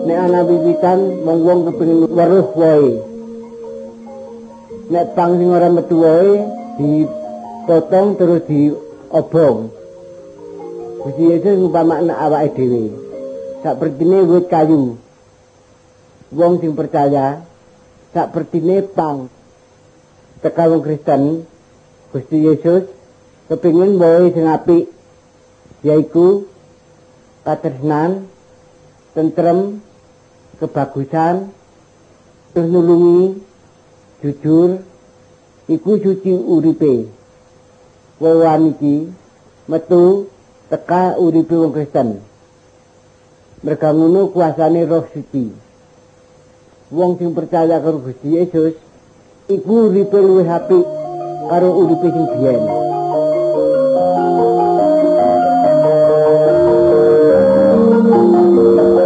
Nek ana wiwitan wong kepengin weruh wae. Nek pang sing ora metu wae dipotong terus diobong. Gusti Yesus ngumpamakna awake dhewe. Sapertine wit kayu. Wong sing percaya sapertine pang teka wong Kristen Gusti Yesus kepengin wae sing apik yaiku katresnan, tentrem, kebagusan, terus nulungi, jujur, iku suci uripe. Wawan iki metu teka uripe wong Kristen. Merga ngono kuasane Roh Suci. Wong sing percaya karo Gusti Yesus iku uripe luwih apik karo uripe sing biyen.